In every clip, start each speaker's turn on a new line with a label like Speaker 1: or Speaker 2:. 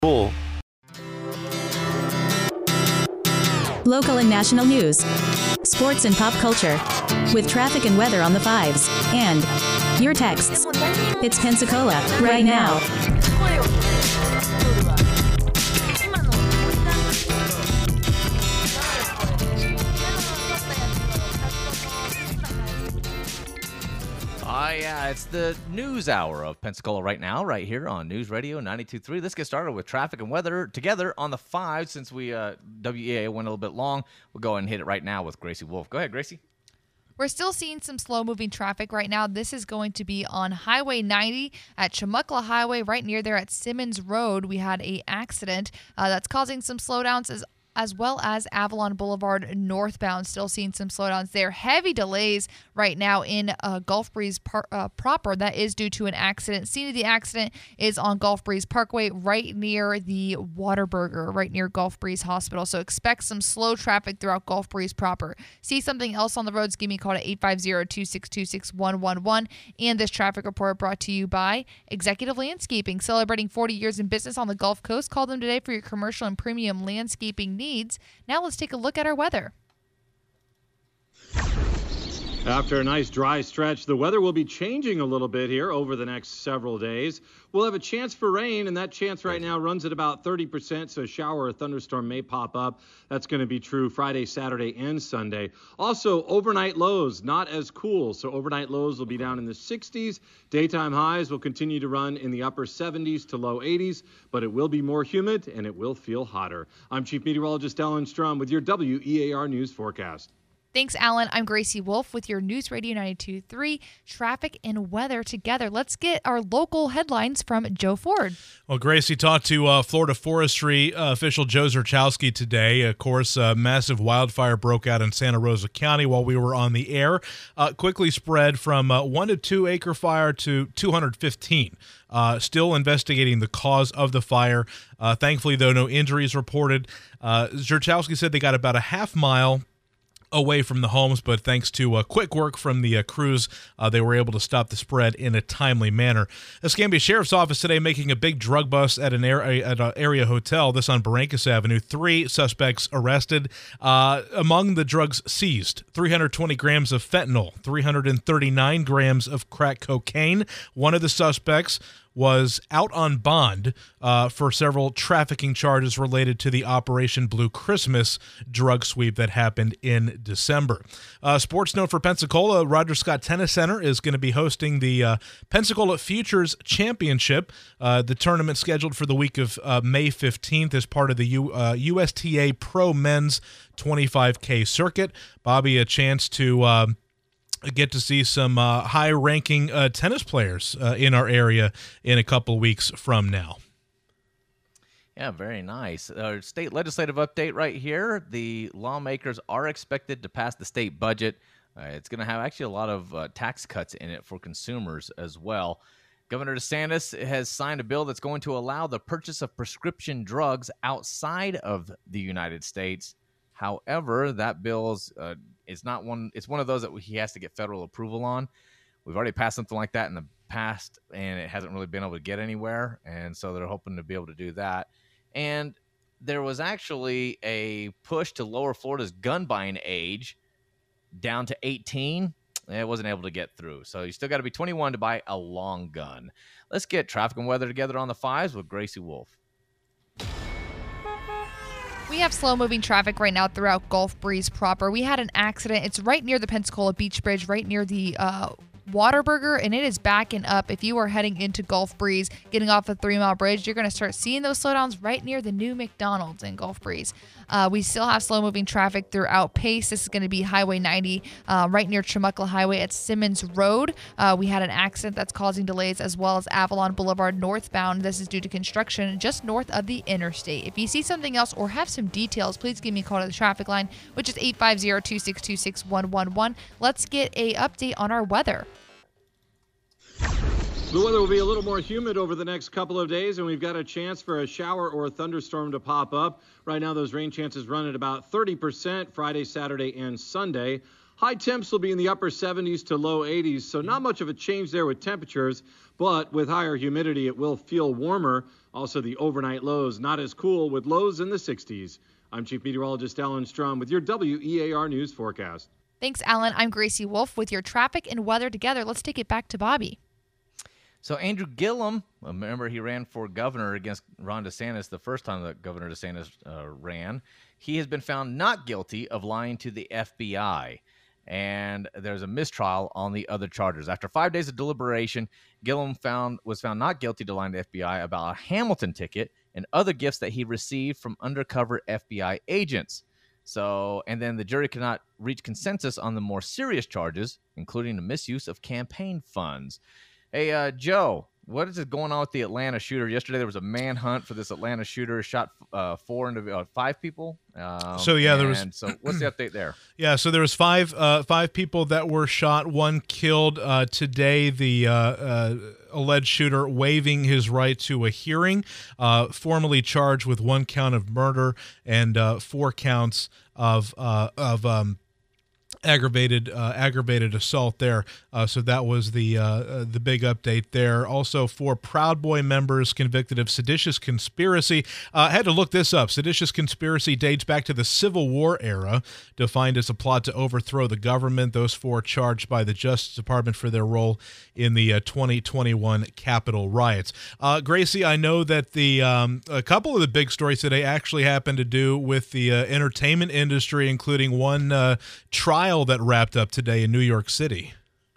Speaker 1: Cool.
Speaker 2: Local and national news, sports and pop culture, with traffic and weather on the fives, and your texts. It's Pensacola right now.
Speaker 3: Yeah, it's the news hour of Pensacola right now, right here on News Radio 92.3. Let's get started with traffic and weather together on the 5. Since we WEA went a little bit long, we'll go ahead and hit it right now with Gracie Wolf. Go ahead, Gracie.
Speaker 4: We're still seeing some slow-moving traffic right now. This is going to be on Highway 90 at Chumuckla Highway, right near there at Simmons Road. We had an accident that's causing some slowdowns as well as Avalon Boulevard northbound. Still seeing some slowdowns there. Heavy delays right now in Gulf Breeze proper. That is due to an accident. Scene of the accident is on Gulf Breeze Parkway, right near the Whataburger, right near Gulf Breeze Hospital. So expect some slow traffic throughout Gulf Breeze proper. See something else on the roads, give me a call at 850-262-6111. And this traffic report brought to you by Executive Landscaping, celebrating 40 years in business on the Gulf Coast. Call them today for your commercial and premium landscaping needs. Now let's take a look at our weather.
Speaker 5: After a nice dry stretch, the weather will be changing a little bit here over the next several days. We'll have a chance for rain, and that chance right now runs at about 30%, so a shower or thunderstorm may pop up. That's going to be true Friday, Saturday, and Sunday. Also, overnight lows, not as cool, so overnight lows will be down in the 60s. Daytime highs will continue to run in the upper 70s to low 80s, but it will be more humid, and it will feel hotter. I'm Chief Meteorologist Ellen Strum with your WEAR News forecast.
Speaker 4: Thanks, Alan. I'm Gracie Wolf with your News Radio 92.3 traffic and weather together. Let's get our local headlines from Joe Ford.
Speaker 6: Well, Gracie talked to Florida Forestry official Joe Zerchowski today. Of course, a massive wildfire broke out in Santa Rosa County while we were on the air. Quickly spread from 1 to 2 acre fire to 215. Still investigating the cause of the fire. Thankfully, though, no injuries reported. Zerchowski said they got about a half mile away from the homes, but thanks to quick work from the crews, they were able to stop the spread in a timely manner. Escambia Sheriff's Office today making a big drug bust at an area hotel, this on Barrancas Avenue. 3 suspects arrested. Among the drugs seized, 320 grams of fentanyl, 339 grams of crack cocaine. One of the suspects was out on bond for several trafficking charges related to the Operation Blue Christmas drug sweep that happened in December. Sports note for Pensacola, Roger Scott Tennis Center is going to be hosting the Pensacola Futures Championship. The tournament scheduled for the week of May 15th as part of the USTA Pro Men's 25K circuit. Bobby, a chance to get to see some high-ranking tennis players in our area in a couple weeks from now.
Speaker 3: Yeah, very nice. Our state legislative update right here. The lawmakers are expected to pass the state budget. It's going to have actually a lot of tax cuts in it for consumers as well. Governor DeSantis has signed a bill that's going to allow the purchase of prescription drugs outside of the United States. However, that bill's it's one of those that he has to get federal approval on. We've already passed something like that in the past, and it hasn't really been able to get anywhere, and so they're hoping to be able to do that. And there was actually a push to lower Florida's gun buying age down to 18. It wasn't able to get through, so you still got to be 21 to buy a long gun. Let's get traffic and weather together on the 5s with Gracie Wolf.
Speaker 4: We have slow-moving traffic right now throughout Gulf Breeze proper. We had an accident. It's right near the Pensacola Beach Bridge, right near the Whataburger, and it is backing up. If you are heading into Gulf Breeze, getting off the 3 Mile Bridge, you're going to start seeing those slowdowns right near the new McDonald's in Gulf Breeze. We still have slow-moving traffic throughout Pace. This is going to be Highway 90 right near Chumuckla Highway at Simmons Road. We had an accident that's causing delays, as well as Avalon Boulevard northbound. This is due to construction just north of the interstate. If you see something else or have some details, please give me a call to the traffic line, which is 850-262-6111. Let's get a update on our weather.
Speaker 5: The weather will be a little more humid over the next couple of days, and we've got a chance for a shower or a thunderstorm to pop up. Right now, those rain chances run at about 30% Friday, Saturday, and Sunday. High temps will be in the upper 70s to low 80s, so not much of a change there with temperatures, but with higher humidity, it will feel warmer. Also, the overnight lows not as cool with lows in the 60s. I'm Chief Meteorologist Alan Strum with your WEAR News forecast.
Speaker 4: Thanks, Alan. I'm Gracie Wolf with your traffic and weather together. Let's take it back to Bobby.
Speaker 3: So Andrew Gillum, remember he ran for governor against Ron DeSantis the first time that Governor DeSantis ran. He has been found not guilty of lying to the FBI. And there's a mistrial on the other charges. After 5 days of deliberation, Gillum was found not guilty to lying to the FBI about a Hamilton ticket and other gifts that he received from undercover FBI agents. So, and then the jury could not reach consensus on the more serious charges, including the misuse of campaign funds. Hey, Joe, what is going on with the Atlanta shooter? Yesterday there was a manhunt for this Atlanta shooter, shot 5 people.
Speaker 6: So
Speaker 3: what's the update there?
Speaker 6: Yeah, so there was five people that were shot. One killed today. The alleged shooter waiving his right to a hearing, formally charged with 1 count of murder and 4 counts of aggravated assault there. So that was the big update there. Also, 4 Proud Boy members convicted of seditious conspiracy. I had to look this up. Seditious conspiracy dates back to the Civil War era, defined as a plot to overthrow the government. Those 4 charged by the Justice Department for their role in the 2021 Capitol riots. Gracie, I know that a couple of the big stories today actually happened to do with the entertainment industry, including one trial that wrapped up today in New York City.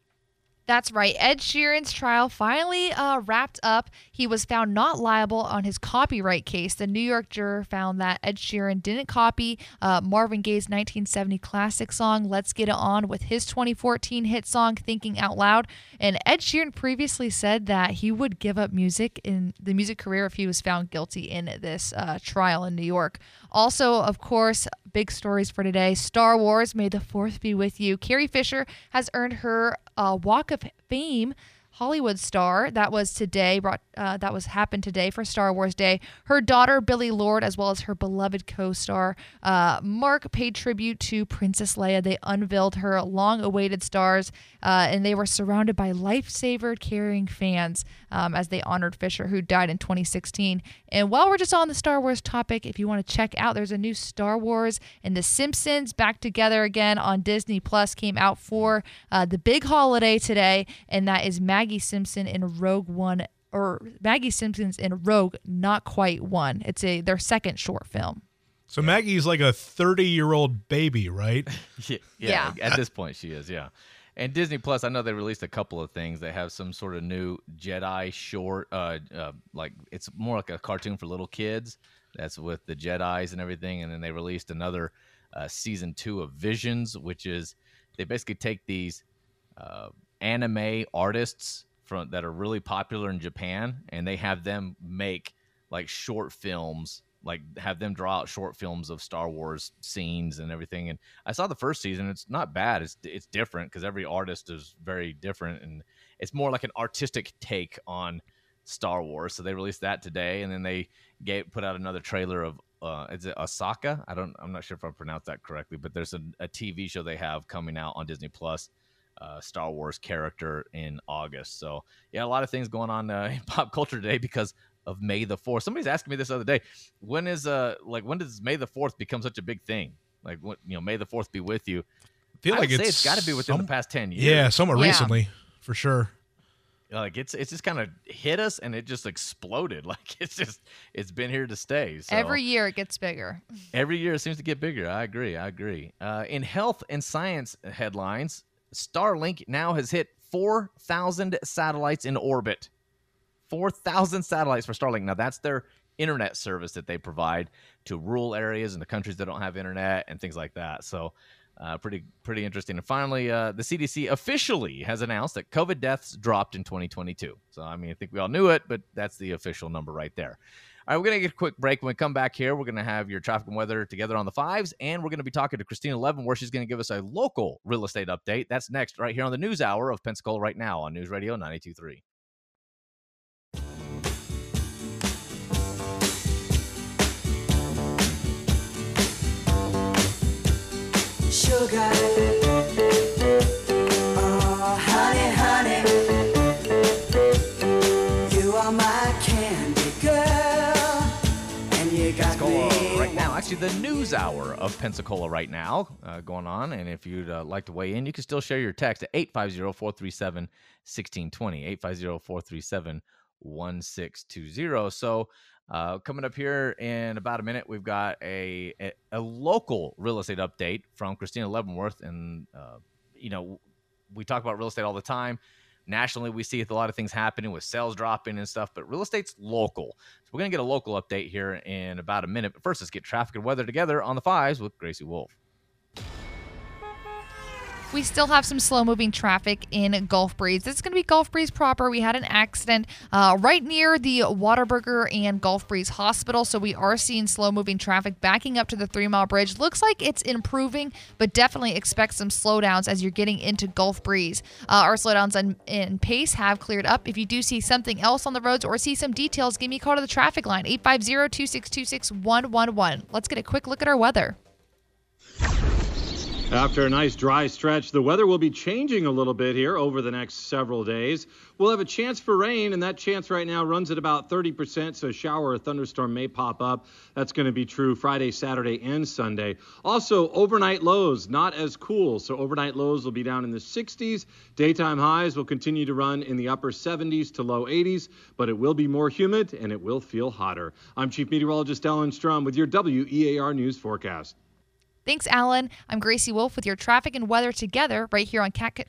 Speaker 4: That's right. Ed Sheeran's trial finally wrapped up. He was found not liable on his copyright case. The New York juror found that Ed Sheeran didn't copy Marvin Gaye's 1970 classic song, Let's Get It On, with his 2014 hit song, Thinking Out Loud. And Ed Sheeran previously said that he would give up music in the music career if he was found guilty in this trial in New York. Also, of course, big stories for today. Star Wars, May the 4th be with you. Carrie Fisher has earned her Walk of Fame Hollywood star. That was today. Happened today for Star Wars Day. Her daughter Billie Lourd, as well as her beloved co-star Mark, paid tribute to Princess Leia. They unveiled her long-awaited stars, and they were surrounded by lifesaver-carrying fans as they honored Fisher, who died in 2016. And while we're just on the Star Wars topic, if you want to check out, there's a new Star Wars and The Simpsons back together again on Disney Plus. Came out for the big holiday today, and that is Maggie Simpson in Rogue One, or Maggie Simpson's in Rogue Not Quite One. It's their second short film.
Speaker 6: So Maggie's like a 30-year-old baby, right?
Speaker 3: yeah. At this point, she is. Yeah. And Disney Plus, I know they released a couple of things. They have some sort of new Jedi short, like it's more like a cartoon for little kids. That's with the Jedis and everything. And then they released another season 2 of Visions, which is they basically take these anime artists that are really popular in Japan, and they have them make like short films, like have them draw out short films of Star Wars scenes and everything. And I saw the first season. It's not bad. It's different because every artist is very different, and it's more like an artistic take on Star Wars. So they released that today, and then they put out another trailer of is it Ahsoka? I'm not sure if I pronounced that correctly, but there's a TV show they have coming out on Disney Plus. Star Wars character in August. So yeah, a lot of things going on in pop culture today because of May the 4th. Somebody's asking me this the other day. When does May the 4th become such a big thing? Like, what, May the 4th be with you.
Speaker 6: I feel like
Speaker 3: it's got to be within the past 10 years.
Speaker 6: Yeah, somewhat recently, for sure.
Speaker 3: Like it's just kind of hit us and it just exploded. Like it's been here to stay. So
Speaker 4: every year it gets bigger.
Speaker 3: Every year it seems to get bigger. I agree. In health and science headlines, Starlink now has hit 4,000 satellites in orbit. 4,000 satellites for Starlink. Now, that's their internet service that they provide to rural areas and the countries that don't have internet and things like that. So pretty interesting. And finally, the CDC officially has announced that COVID deaths dropped in 2022. So, I think we all knew it, but that's the official number right there. All right, we're going to get a quick break. When we come back here, we're going to have your traffic and weather together on the 5s, and we're going to be talking to Christina Levin, where she's going to give us a local real estate update. That's next right here on the News Hour of Pensacola right now on News Radio 92.3.
Speaker 1: Sugar.
Speaker 3: Pensacola right now. Actually, the news hour of Pensacola right now going on. And if you'd like to weigh in, you can still share your text at 850-437-1620, 850-437-1620. So coming up here in about a minute, we've got a local real estate update from Christina Leavenworth. And, we talk about real estate all the time. Nationally, we see a lot of things happening with sales dropping and stuff, but real estate's local. So we're going to get a local update here in about a minute. But first, let's get traffic and weather together on the fives with Gracie Wolf.
Speaker 4: We still have some slow-moving traffic in Gulf Breeze. This is going to be Gulf Breeze proper. We had an accident right near the Whataburger and Gulf Breeze Hospital, so we are seeing slow-moving traffic backing up to the 3 Mile Bridge. Looks like it's improving, but definitely expect some slowdowns as you're getting into Gulf Breeze. Our slowdowns in pace have cleared up. If you do see something else on the roads or see some details, give me a call to the traffic line, 850-262-6111. Let's get a quick look at our weather.
Speaker 5: After a nice dry stretch, the weather will be changing a little bit here over the next several days. We'll have a chance for rain, and that chance right now runs at about 30%, so a shower or thunderstorm may pop up. That's going to be true Friday, Saturday, and Sunday. Also, overnight lows, not as cool, so overnight lows will be down in the 60s. Daytime highs will continue to run in the upper 70s to low 80s, but it will be more humid, and it will feel hotter. I'm Chief Meteorologist Ellen Strum with your WEAR News forecast.
Speaker 4: Thanks, Alan. I'm Gracie Wolf with your traffic and weather together right here on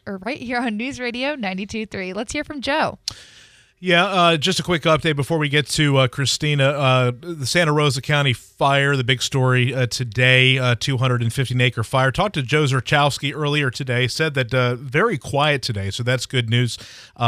Speaker 4: News Radio 92.3. Let's hear from Joe.
Speaker 6: Yeah, just a quick update before we get to Christina. The Santa Rosa County fire, the big story today, 215-acre fire. Talked to Joe Zerchowski earlier today, said that very quiet today, so that's good news.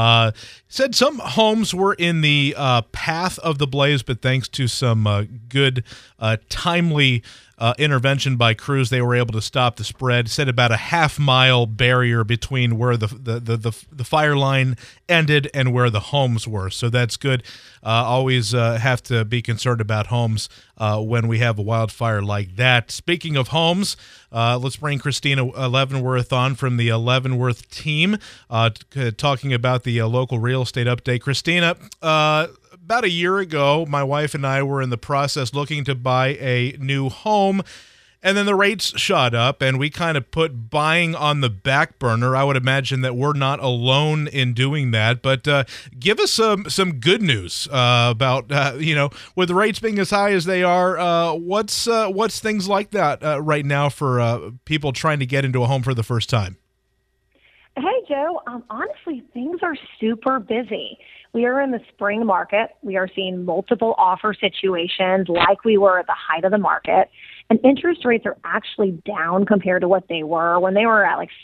Speaker 6: Said some homes were in the path of the blaze, but thanks to some good, timely intervention by crews, they were able to stop the spread. Said about a half-mile barrier between where the fire line ended and where the homes were. So that's good. Always have to be concerned about homes when we have a wildfire like that. Speaking of homes, let's bring Christina Leavenworth on from the Leavenworth team, talking about the local real estate update. Christina, about a year ago, my wife and I were in the process looking to buy a new home, and then the rates shot up, and we kind of put buying on the back burner. I would imagine that we're not alone in doing that, but give us some good news about, with the rates being as high as they are, what's things like that right now for people trying to get into a home for the first time?
Speaker 1: Hey, Joe. Honestly, things are super busy. We are in the spring market. We are seeing multiple offer situations like we were at the height of the market. And interest rates are actually down compared to what they were when they were at like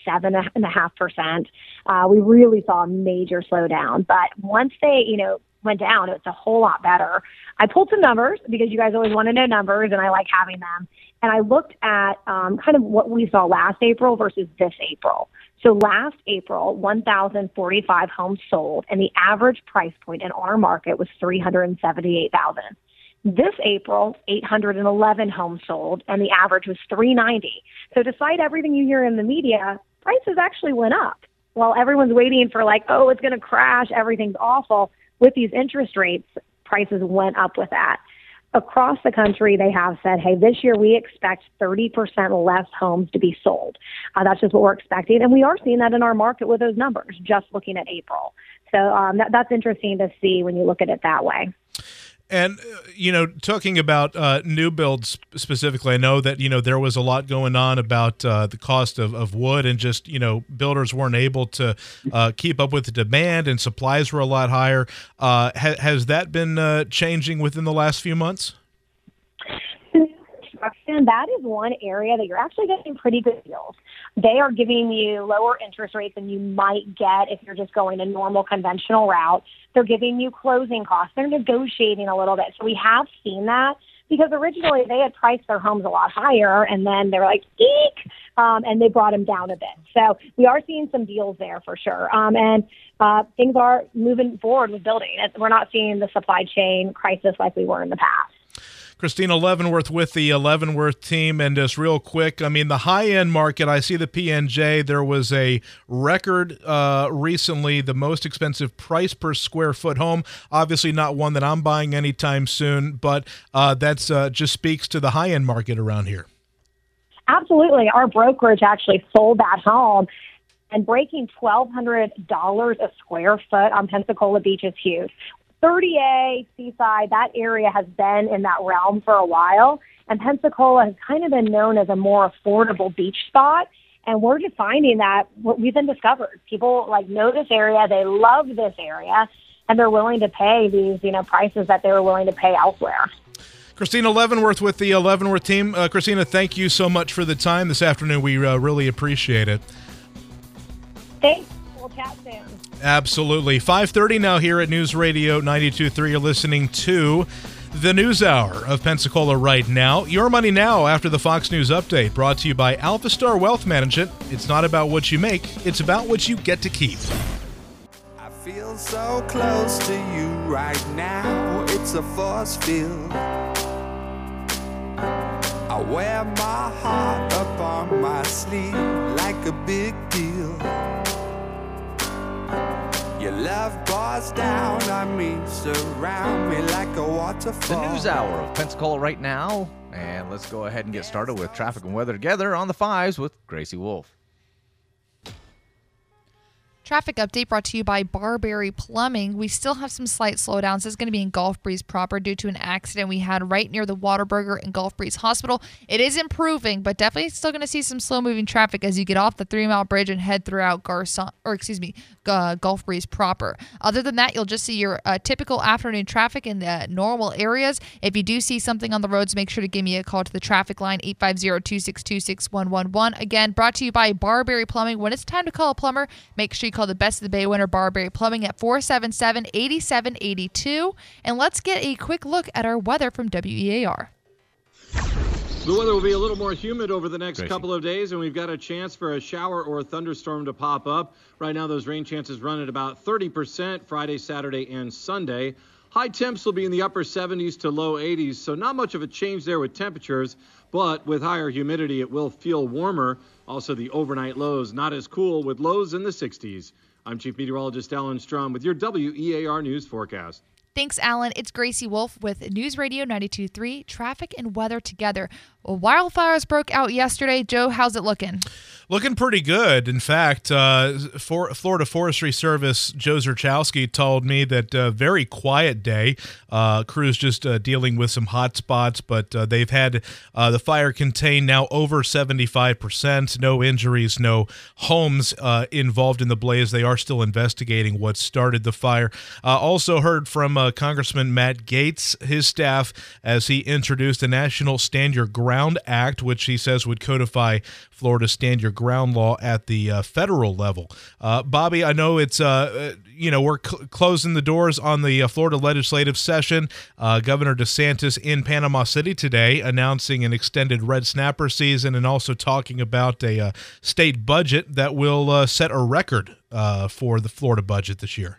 Speaker 1: 7.5%. We really saw a major slowdown. But once they, went down, it's a whole lot better. I pulled some numbers because you guys always want to know numbers, and I like having them. And I looked at kind of what we saw last April versus this April. So last April, 1,045 homes sold, and the average price point in our market was $378,000. This April, 811 homes sold, and the average was $390,000. So despite everything you hear in the media, prices actually went up. While everyone's waiting for it's going to crash, everything's awful, with these interest rates, prices went up with that. Across the country, they have said, hey, this year we expect 30% less homes to be sold. That's just what we're expecting. And we are seeing that in our market with those numbers, just looking at April. So that's interesting to see when you look at it that way.
Speaker 6: And, talking about new builds specifically, I know that, there was a lot going on about the cost of wood and just, builders weren't able to keep up with the demand and supplies were a lot higher. Has that been changing within the last few months?
Speaker 1: That is one area that you're actually getting pretty good deals. They are giving you lower interest rates than you might get if you're just going a normal conventional route. They're giving you closing costs. They're negotiating a little bit. So we have seen that because originally they had priced their homes a lot higher, and then they were like, eek, and they brought them down a bit. So we are seeing some deals there for sure. And things are moving forward with building. We're not seeing the supply chain crisis like we were in the past.
Speaker 6: Christina Leavenworth with the Leavenworth team. And just real quick, I mean, the high-end market, I see the PNJ. There was a record recently, the most expensive price per square foot home. Obviously not one that I'm buying anytime soon, but that's just speaks to the high-end market around here.
Speaker 1: Absolutely. Our brokerage actually sold that home, and breaking $1,200 a square foot on Pensacola Beach is huge. 30A, Seaside, that area has been in that realm for a while, and Pensacola has kind of been known as a more affordable beach spot, and we're just finding that we've been discovered. People know this area, they love this area, and they're willing to pay these prices that they were willing to pay elsewhere.
Speaker 6: Christina Leavenworth with the Leavenworth team. Christina, thank you so much for the time this afternoon. We really appreciate it.
Speaker 1: Thanks. We'll chat soon.
Speaker 6: Absolutely. 5:30 now here at News Radio 92.3. You're listening to the News Hour of Pensacola right now. Your money now after the Fox News update, brought to you by Alpha Star Wealth Management. It's not about what you make, it's about what you get to keep.
Speaker 7: I feel so close to you right now. It's a force field. I wear my heart up on my sleeve like a big deal. Your love pours down on me, surround me like a waterfall.
Speaker 3: The News Hour of Pensacola right now. And let's go ahead and get started with traffic and weather together on the 5s with Gracie Wolf.
Speaker 4: Traffic update brought to you by Barberry Plumbing. We still have some slight slowdowns. This is going to be in Gulf Breeze proper due to an accident we had right near the Whataburger and Gulf Breeze Hospital. It is improving, but definitely still going to see some slow-moving traffic as you get off the 3-mile bridge and head throughout Gulf Breeze proper. Other than that, you'll just see your typical afternoon traffic in the normal areas. If you do see something on the roads, make sure to give me a call to the traffic line, 850-262-6111. Again, brought to you by Barberry Plumbing. When it's time to call a plumber, make sure you call the Best of the Bay winner, Barberry Plumbing, at 477-8782. And let's get a quick look at our weather from WEAR.
Speaker 5: The weather will be a little more humid over the next couple of days, and we've got a chance for a shower or a thunderstorm to pop up. Right now, those rain chances run at about 30% Friday, Saturday, and Sunday. High temps will be in the upper 70s to low 80s, so not much of a change there with temperatures, but with higher humidity, it will feel warmer. Also, the overnight lows not as cool, with lows in the 60s. I'm Chief Meteorologist Alan Strum with your WEAR News forecast.
Speaker 4: Thanks, Alan. It's Gracie Wolf with News Radio 92.3, traffic and weather together. Well, wildfires broke out yesterday. Joe, how's it looking?
Speaker 6: Looking pretty good. In fact, Florida Forestry Service Joe Zerchowski told me that very quiet day. Crews just dealing with some hot spots, but they've had the fire contained now over 75%. No injuries, no homes involved in the blaze. They are still investigating what started the fire. Also heard from Congressman Matt Gaetz, his staff, as he introduced the National Stand Your Ground Act, which he says would codify Florida's Stand Your Ground law at the federal level. Bobby, I know it's we're closing the doors on the Florida legislative session. Governor DeSantis in Panama City today announcing an extended red snapper season and also talking about a state budget that will set a record for the Florida budget this year.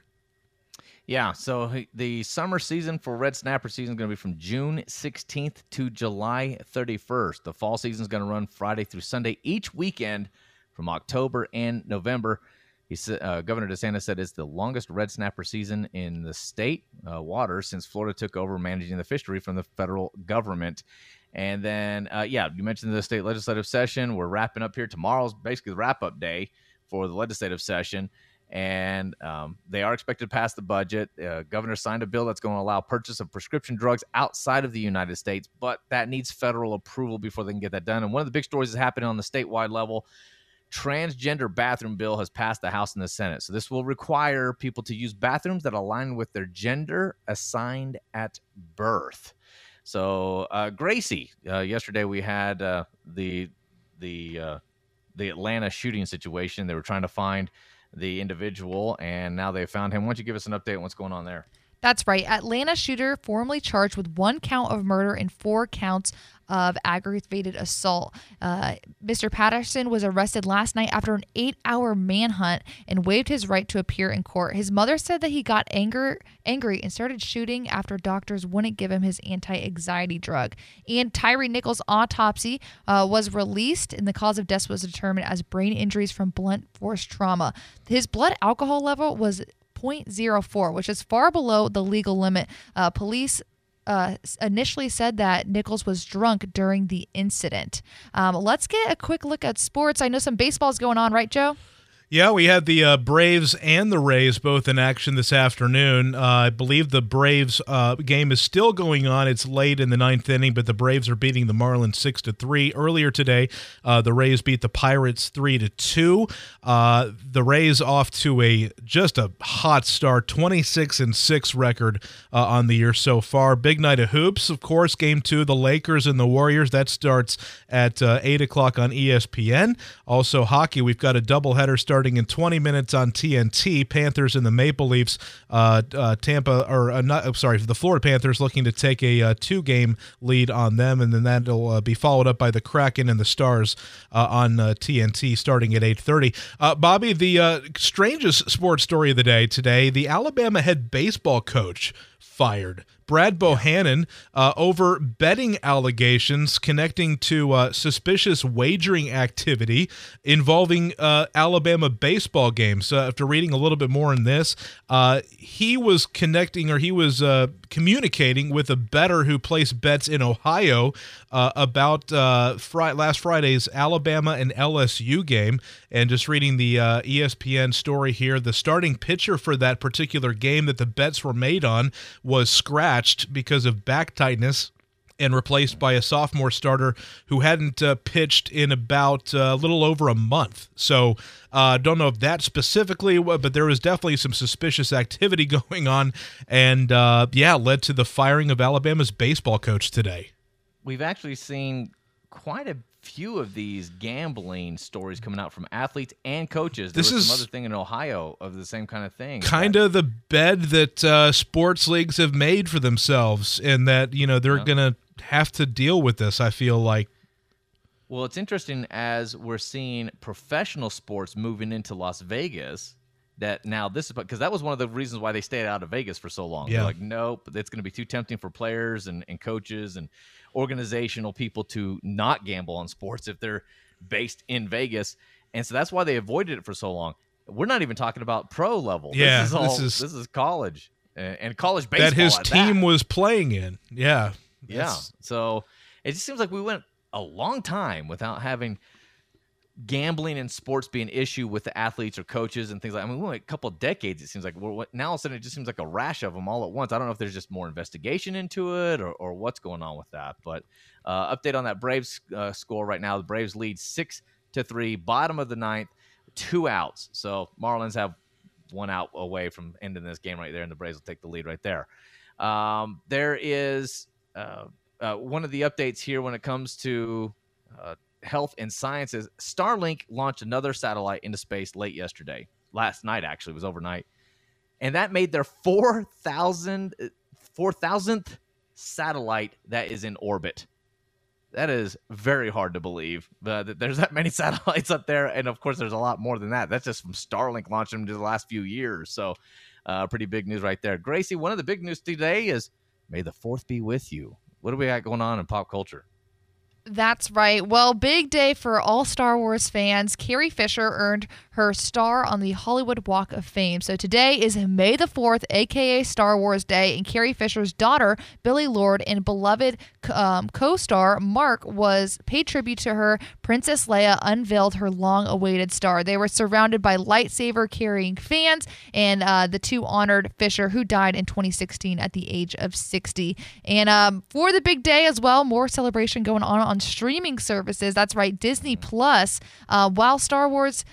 Speaker 3: Yeah, so the summer season for red snapper season is going to be from June 16th to July 31st. The fall season is going to run Friday through Sunday each weekend from October and November. Governor DeSantis said it's the longest red snapper season in the state waters since Florida took over managing the fishery from the federal government. And then, you mentioned the state legislative session. We're wrapping up here. Tomorrow's basically the wrap-up day for the legislative session. And they are expected to pass the budget. Governor signed a bill that's going to allow purchase of prescription drugs outside of the United States, but that needs federal approval before they can get that done. And one of the big stories that's happening on the statewide level, transgender bathroom bill has passed the House and the Senate. So this will require people to use bathrooms that align with their gender assigned at birth. So, Gracie, yesterday we had the Atlanta shooting situation. They were trying to find the individual, and now they found him. Why don't you give us an update on what's going on there?
Speaker 4: That's right. Atlanta shooter formerly charged with 1 count of murder and 4 counts of aggravated assault. Mr. Patterson was arrested last night after an 8-hour manhunt and waived his right to appear in court. His mother said that he got angry and started shooting after doctors wouldn't give him his anti-anxiety drug. And Tyree Nichols' autopsy was released, and the cause of death was determined as brain injuries from blunt force trauma. His blood alcohol level was 0.04, which is far below the legal limit. Police initially said that Nichols was drunk during the incident. Let's get a quick look at sports. I know some baseball is going on, right, Joe?
Speaker 6: Yeah, we had the Braves and the Rays both in action this afternoon. I believe the Braves game is still going on. It's late in the 9th inning, but the Braves are beating the Marlins 6-3. Earlier today, the Rays beat the Pirates 3-2. The Rays off to just a hot start, 26-6 record on the year so far. Big night of hoops, of course. Game 2, the Lakers and the Warriors. That starts at 8 o'clock on ESPN. Also, hockey. We've got a doubleheader starting in 20 minutes on TNT. Panthers and the Maple Leafs. The Florida Panthers looking to take a 2-game lead on them, and then that'll be followed up by the Kraken and the Stars on TNT starting at 8:30. Bobby, the strangest sports story of the day today: the Alabama head baseball coach fired. Brad Bohannon over betting allegations connecting to suspicious wagering activity involving Alabama baseball games. After reading a little bit more in this, he was communicating with a bettor who placed bets in Ohio about last Friday's Alabama and LSU game. And just reading the ESPN story here, the starting pitcher for that particular game that the bets were made on was scratched because of back tightness and replaced by a sophomore starter who hadn't pitched in about a little over a month. So don't know if that specifically, but there was definitely some suspicious activity going on, and led to the firing of Alabama's baseball coach today.
Speaker 3: We've actually seen quite a few of these gambling stories coming out from athletes and coaches. There was some other thing in Ohio of the same kind of thing.
Speaker 6: Kind of the bed that sports leagues have made for themselves, and that they're going to have to deal with this, I feel like.
Speaker 3: Well, it's interesting as we're seeing professional sports moving into Las Vegas. That now this is because that was one of the reasons why they stayed out of Vegas for so long. Yeah. They're like, nope, it's going to be too tempting for players and coaches and organizational people to not gamble on sports if they're based in Vegas. And so that's why they avoided it for so long. We're not even talking about pro level.
Speaker 6: Yeah,
Speaker 3: this is college and college baseball
Speaker 6: that his team was playing in. Yeah.
Speaker 3: Yeah. So it just seems like we went a long time without having gambling and sports be an issue with the athletes or coaches and things like. I mean, we went a couple of decades. It seems like now all of a sudden it just seems like a rash of them all at once. I don't know if there's just more investigation into it or what's going on with that. But update on that Braves score right now: the Braves lead 6-3, bottom of the 9th, 2 outs. So Marlins have 1 out away from ending this game right there, and the Braves will take the lead right there. There is one of the updates here when it comes to health and sciences. Starlink launched another satellite into space last night actually, it was overnight, and that made their 4,000th satellite that is in orbit. That is very hard to believe that there's that many satellites up there, and of course there's a lot more than that. That's just from Starlink launching them just the last few years. So pretty big news right there. Gracie, one of the big news today is may the 4th be with you. What do we got going on in pop culture?
Speaker 4: That's right. Well, big day for all Star Wars fans. Carrie Fisher earned her star on the Hollywood Walk of Fame. So today is May the 4th, a.k.a. Star Wars Day, and Carrie Fisher's daughter, Billie Lourd, and beloved co-star Mark was paid tribute to her. Princess Leia unveiled her long-awaited star. They were surrounded by lightsaber-carrying fans, and the two honored Fisher, who died in 2016 at the age of 60. And for the big day as well, more celebration going on streaming services. That's right, Disney Plus. While Star Wars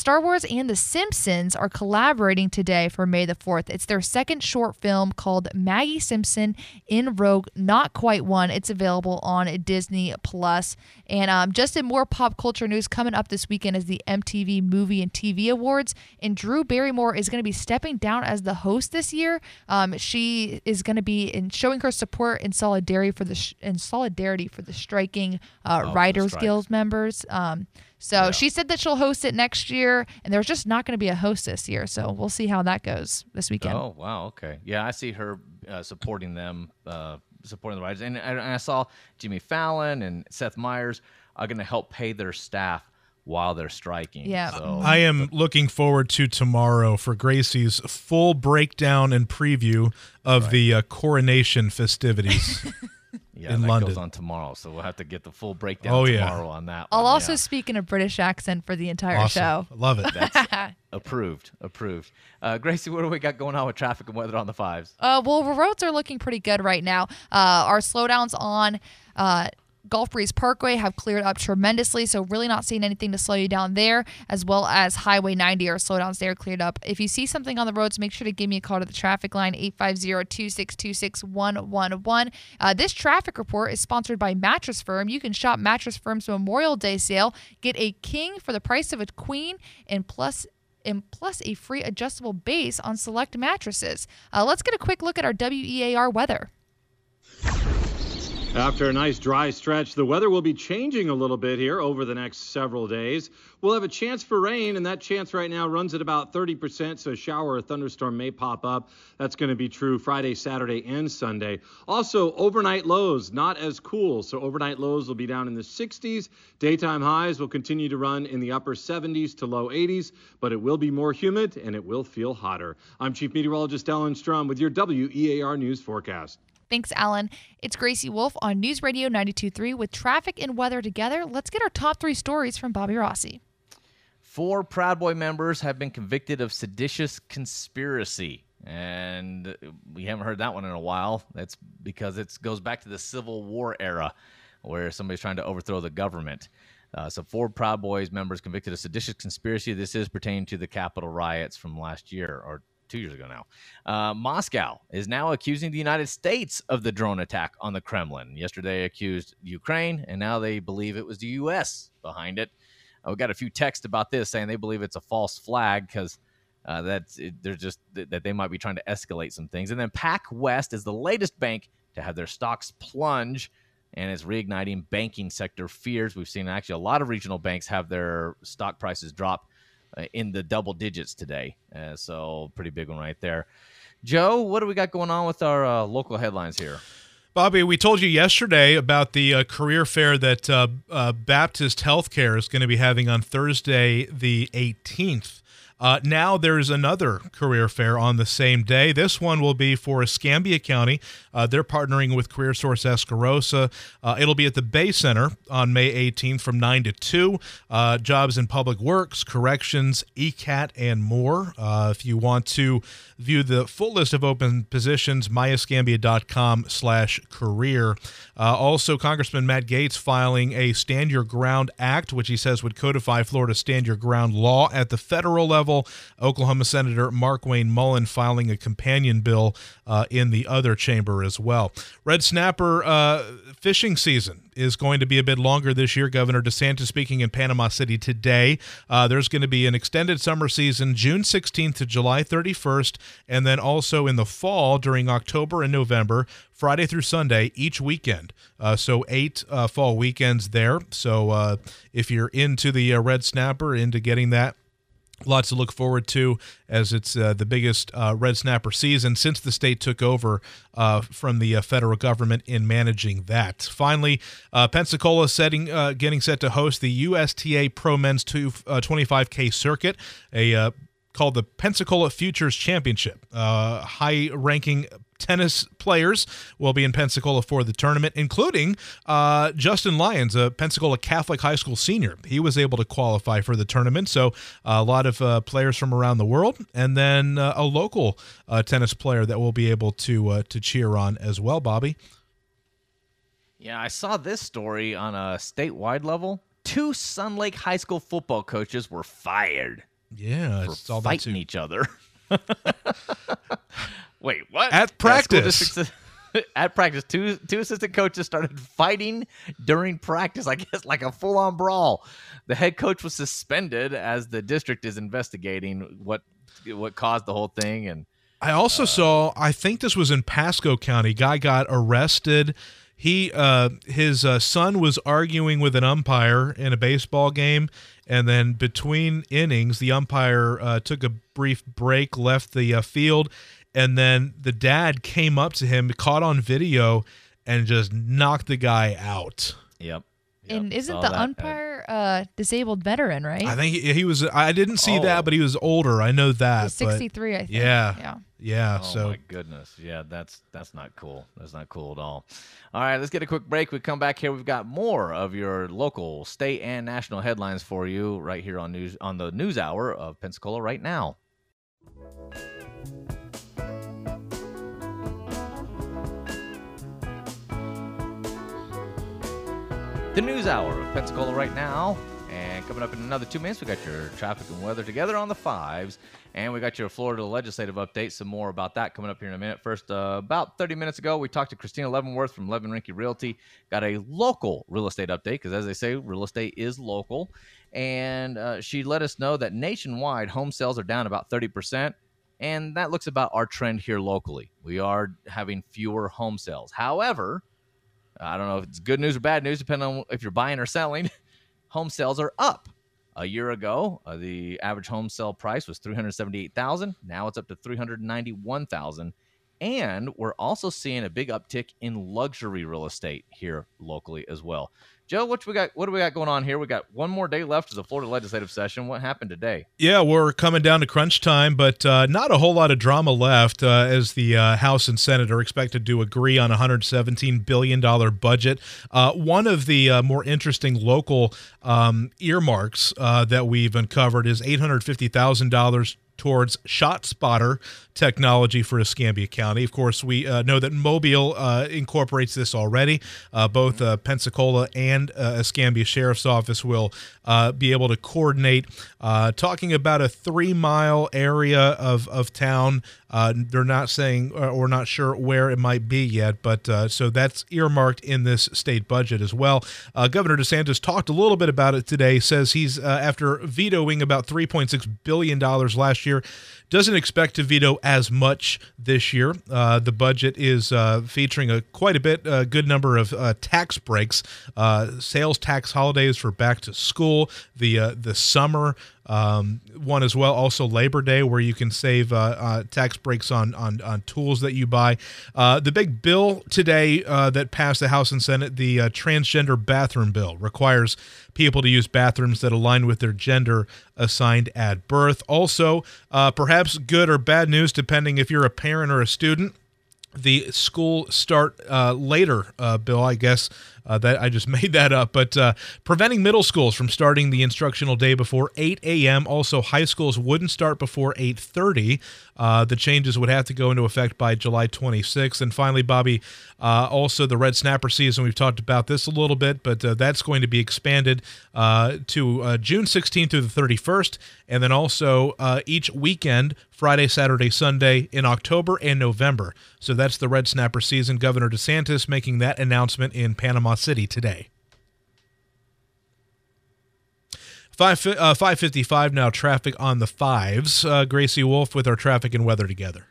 Speaker 4: Star Wars and The Simpsons are collaborating today for May the 4th. It's their second short film called Maggie Simpson in Rogue Not Quite One. It's available on Disney Plus. And just in more pop culture news, coming up this weekend is the MTV Movie and TV Awards. And Drew Barrymore is going to be stepping down as the host this year. She is going to be showing her support in solidarity for the striking Writers Guild members. She said that she'll host it next year, and there's just not going to be a host this year. So we'll see how that goes this weekend.
Speaker 3: Oh, wow. Okay. Yeah, I see her supporting them, supporting the writers. And I saw Jimmy Fallon and Seth Meyers are going to help pay their staff while they're striking.
Speaker 4: Yeah.
Speaker 3: So,
Speaker 6: I am looking forward to tomorrow for Gracie's full breakdown and preview of the coronation festivities.
Speaker 3: Yeah,
Speaker 6: in
Speaker 3: that
Speaker 6: London.
Speaker 3: goes on tomorrow, so we'll have to get the full breakdown tomorrow on that one.
Speaker 4: I'll also speak in a British accent for the entire show.
Speaker 6: I love it.
Speaker 3: That's approved. Gracie, what do we got going on with traffic and weather on the fives?
Speaker 4: Well, roads are looking pretty good right now. Our slowdowns on Gulf Breeze Parkway have cleared up tremendously, so really not seeing anything to slow you down there, as well as Highway 90, our slowdowns there cleared up. If you see something on the roads, make sure to give me a call to the traffic line, 850-262-6111. This traffic report is sponsored by Mattress Firm. You can shop Mattress Firm's Memorial Day sale. Get a king for the price of a queen, and plus a free adjustable base on select mattresses. Let's get a quick look at our WEAR weather.
Speaker 5: After a nice dry stretch, the weather will be changing a little bit here over the next several days. We'll have a chance for rain, and that chance right now runs at about 30%, so a shower or thunderstorm may pop up. That's going to be true Friday, Saturday, and Sunday. Also, overnight lows, not as cool, so overnight lows will be down in the 60s. Daytime highs will continue to run in the upper 70s to low 80s, but it will be more humid, and it will feel hotter. I'm Chief Meteorologist Ellen Strum with your WEAR News forecast.
Speaker 4: Thanks, Alan. It's Gracie Wolf on News Radio 92.3 with traffic and weather together. Let's get our top 3 stories from Bobby Rossi.
Speaker 3: 4 Proud Boy members have been convicted of seditious conspiracy, and we haven't heard that one in a while. That's because it goes back to the Civil War era where somebody's trying to overthrow the government. So 4 Proud Boys members convicted of seditious conspiracy. This is pertaining to the Capitol riots from last year, or 2 years ago now. Moscow is now accusing the United States of the drone attack on the Kremlin. Yesterday accused Ukraine, and now they believe it was the U.S. behind it. We got a few texts about this saying they believe it's a false flag because they're just that they might be trying to escalate some things. And then PacWest is the latest bank to have their stocks plunge, and it's reigniting banking sector fears. We've seen actually a lot of regional banks have their stock prices drop in the double digits today. So pretty big one right there. Joe, what do we got going on with our local headlines here?
Speaker 6: Bobby, we told you yesterday about the career fair that Baptist Healthcare is going to be having on Thursday the 18th. Now there's another career fair on the same day. This one will be for Escambia County. They're partnering with CareerSource Escarosa. It'll be at the Bay Center on May 18th from 9 to 2. Jobs in public works, corrections, ECAT, and more. If you want to view the full list of open positions, myescambia.com/career. Also, Congressman Matt Gaetz filing a Stand Your Ground Act, which he says would codify Florida's Stand Your Ground law at the federal level. Oklahoma Senator Markwayne Mullin filing a companion bill in the other chamber as well. Red snapper fishing season is going to be a bit longer this year. Governor DeSantis speaking in Panama City today. There's going to be an extended summer season, June 16th to July 31st, and then also in the fall during October and November, Friday through Sunday, each weekend. So 8 fall weekends there. So if you're into the red snapper, into getting that, lots to look forward to as it's the biggest red snapper season since the state took over from the federal government in managing that. Finally, Pensacola getting set to host the USTA Pro Men's 25K circuit, called the Pensacola Futures Championship. High-ranking tennis players will be in Pensacola for the tournament, including Justin Lyons, a Pensacola Catholic High School senior. He was able to qualify for the tournament, so a lot of players from around the world, and then a local tennis player that will be able to cheer on as well, Bobby.
Speaker 3: Yeah, I saw this story on a statewide level. 2 Sun Lake High School football coaches were fired
Speaker 6: Yeah,
Speaker 3: for
Speaker 6: it's all that
Speaker 3: fighting
Speaker 6: too.
Speaker 3: each other. Wait, what?
Speaker 6: At practice.
Speaker 3: At practice, two assistant coaches started fighting during practice, I guess like a full-on brawl. The head coach was suspended as the district is investigating what caused the whole thing. And
Speaker 6: I also saw, I think this was in Pasco County, guy got arrested. His son was arguing with an umpire in a baseball game, and then between innings, the umpire took a brief break, left the field, and then the dad came up to him, caught on video, and just knocked the guy out.
Speaker 3: Yep.
Speaker 4: And isn't the umpire disabled veteran, right?
Speaker 6: I think he was. I didn't see that, but he was older. I know that.
Speaker 4: He's 63, I think.
Speaker 6: Yeah.
Speaker 3: Oh
Speaker 6: so
Speaker 3: my goodness. Yeah, that's not cool. That's not cool at all. All right, let's get a quick break. We come back here. We've got more of your local, state, and national headlines for you right here on the News Hour of Pensacola right now. The News Hour of Pensacola right now. And coming up in another 2 minutes, we got your traffic and weather together on the fives. And we got your Florida legislative update. Some more about that coming up here in a minute. First, about 30 minutes ago, we talked to Christina Leavenworth from Levin Rinke Realty. Got a local real estate update because, as they say, real estate is local. And she let us know that nationwide home sales are down about 30%. And that looks about our trend here locally. We are having fewer home sales. However, I don't know if it's good news or bad news, depending on if you're buying or selling. Home sales are up. A year ago, the average home sale price was $378,000. Now it's up to $391,000. And we're also seeing a big uptick in luxury real estate here locally as well. Joe, what do we got going on here? We got one more day left of the Florida legislative session. What happened today?
Speaker 6: Yeah, we're coming down to crunch time, but not a whole lot of drama left as the House and Senate are expected to agree on a $117 billion budget. One of the more interesting local earmarks that we've uncovered is $850,000 towards ShotSpotter technology for Escambia County. Of course, we know that Mobile incorporates this already. Both Pensacola and Escambia Sheriff's Office will be able to coordinate. Talking about a 3-mile area of town. They're not saying or not sure where it might be yet, but so that's earmarked in this state budget as well. Governor DeSantis talked a little bit about it today, says he's, after vetoing about $3.6 billion last year, doesn't expect to veto as much this year. The budget is featuring quite a good number of tax breaks, sales tax holidays for back to school, the summer one as well, also Labor Day, where you can save tax breaks on tools that you buy. The big bill today that passed the House and Senate, the transgender bathroom bill, requires people to use bathrooms that align with their gender assigned at birth. Also, perhaps good or bad news, depending if you're a parent or a student. The school start later bill, I guess that I just made that up, but preventing middle schools from starting the instructional day before 8 a.m. Also, high schools wouldn't start before 8:30. The changes would have to go into effect by July 26th. And finally, Bobby, also the red snapper season. We've talked about this a little bit, but that's going to be expanded to June 16th through the 31st. And then also each weekend, Friday, Saturday, Sunday in October and November. So that's the red snapper season. Governor DeSantis making that announcement in Panama City today. 5:55 now, traffic on the fives. Gracie Wolf with our traffic and weather together.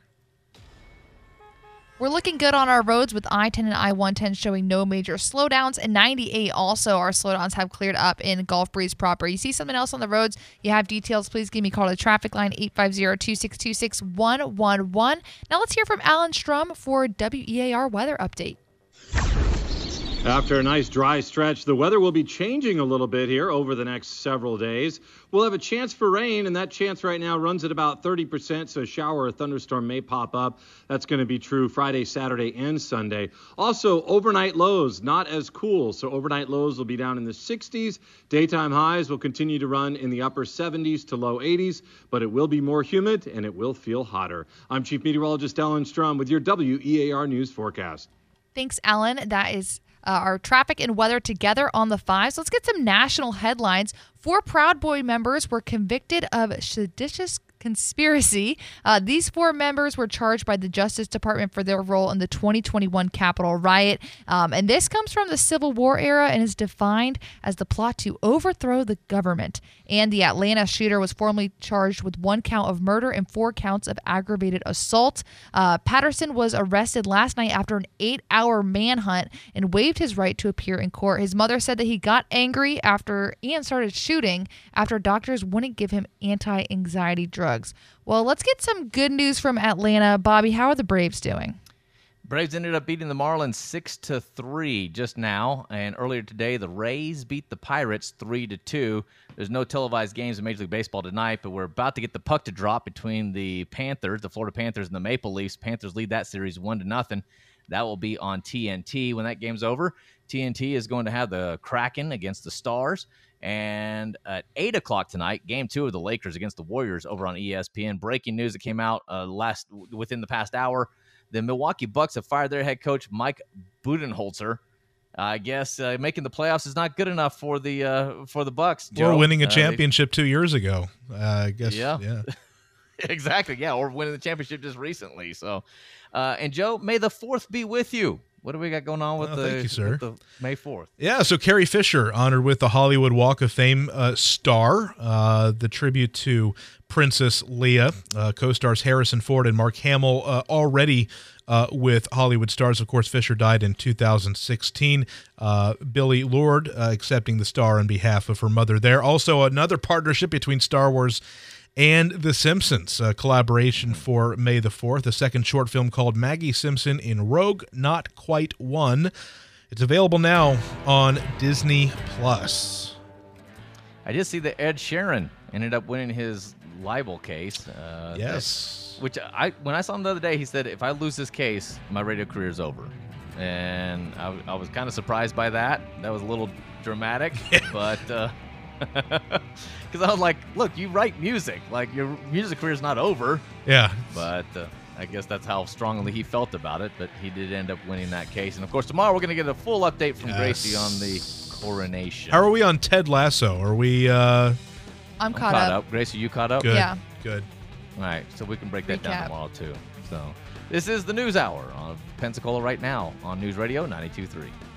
Speaker 4: We're looking good on our roads with I-10 and I-110 showing no major slowdowns, and 98 also our slowdowns have cleared up in Gulf Breeze proper. You see something else on the roads, you have details, please give me a call to the traffic line 850-262-6111. Now let's hear from Alan Strum for WEAR weather update.
Speaker 5: After a nice dry stretch, the weather will be changing a little bit here over the next several days. We'll have a chance for rain, and that chance right now runs at about 30%, so a shower or thunderstorm may pop up. That's going to be true Friday, Saturday, and Sunday. Also, overnight lows, not as cool, so overnight lows will be down in the 60s. Daytime highs will continue to run in the upper 70s to low 80s, but it will be more humid, and it will feel hotter. I'm Chief Meteorologist Alan Strum with your WEAR News forecast.
Speaker 4: Thanks, Alan. That is our traffic and weather together on the 5s. Let's get some national headlines. 4 Proud Boy members were convicted of seditious conspiracy. These 4 members were charged by the Justice Department for their role in the 2021 Capitol riot. And this comes from the Civil War era and is defined as the plot to overthrow the government. And the Atlanta shooter was formally charged with 1 count of murder and 4 counts of aggravated assault. Patterson was arrested last night after an 8-hour manhunt and waived his right to appear in court. His mother said that he got angry and started shooting after doctors wouldn't give him anti-anxiety drugs. Well, let's get some good news from Atlanta. Bobby, how are the Braves doing?
Speaker 3: Braves ended up beating the Marlins 6-3 just now, and earlier today the Rays beat the Pirates 3-2. There's no televised games in Major League Baseball tonight, but we're about to get the puck to drop between the Panthers, the Florida Panthers, and the Maple Leafs. Panthers lead that series 1-0. That will be on TNT when that game's over. TNT is going to have the Kraken against the Stars. And at 8 o'clock tonight, Game 2 of the Lakers against the Warriors over on ESPN. Breaking news that came out within the past hour. The Milwaukee Bucks have fired their head coach, Mike Budenholzer. I guess making the playoffs is not good enough for the Bucks, Joe.
Speaker 6: Or winning a championship 2 years ago, I guess.
Speaker 3: Yeah. Exactly, yeah, or winning the championship just recently. So, and Joe, may the 4th be with you. What do we got going on with
Speaker 6: thank you, sir.
Speaker 3: With the May 4th?
Speaker 6: Yeah, so Carrie Fisher honored with the Hollywood Walk of Fame star. The tribute to Princess Leia. Co-stars Harrison Ford and Mark Hamill already with Hollywood stars. Of course, Fisher died in 2016. Billie Lourd accepting the star on behalf of her mother there. Also, another partnership between Star Wars and The Simpsons, a collaboration for May the 4th, a second short film called Maggie Simpson in Rogue Not Quite One. It's available now on Disney+.
Speaker 3: I did see that Ed Sheeran ended up winning his libel case.
Speaker 6: Yes.
Speaker 3: When I saw him the other day, he said, if I lose this case, my radio career is over. And I was kind of surprised by that. That was a little dramatic, but... Because I was like, look, you write music. Like, your music career is not over.
Speaker 6: Yeah.
Speaker 3: But I guess that's how strongly he felt about it. But he did end up winning that case. And, of course, tomorrow we're going to get a full update from Gracie on the coronation.
Speaker 6: How are we on Ted Lasso? Are we...
Speaker 4: I'm caught up.
Speaker 3: Gracie, you caught up?
Speaker 6: Good.
Speaker 4: Yeah.
Speaker 6: Good.
Speaker 3: All right. So we can break that down tomorrow, too. So this is the News Hour on Pensacola right now on News Radio 92.3.